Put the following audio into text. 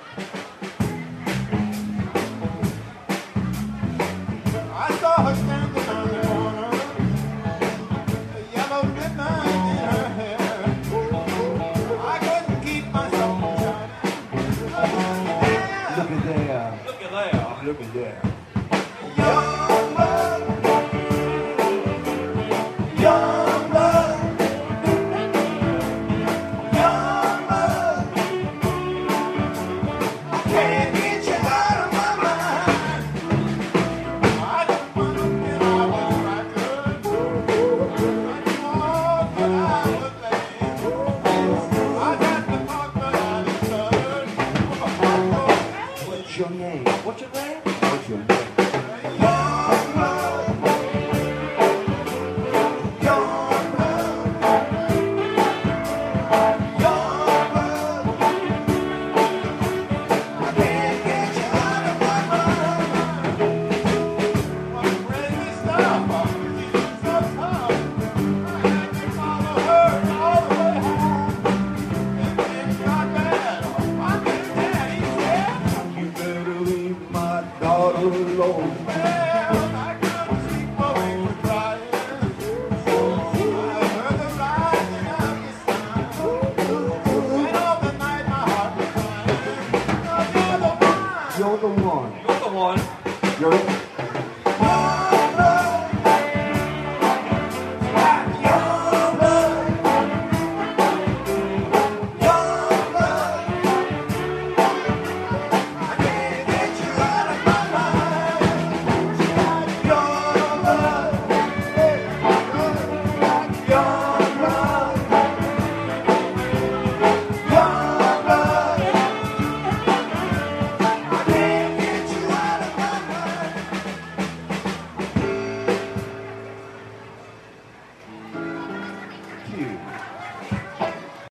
I saw her standing on the corner, a yellow ribbon in her hair. I couldn't keep myself from shining. Look at there. Look at there. Look at there. Young blood, young blood, young blood. I can't get you out of my mind. I just wanna get out if I could. I talk, but I would lay. I got to talk, but I deserve. What's your name?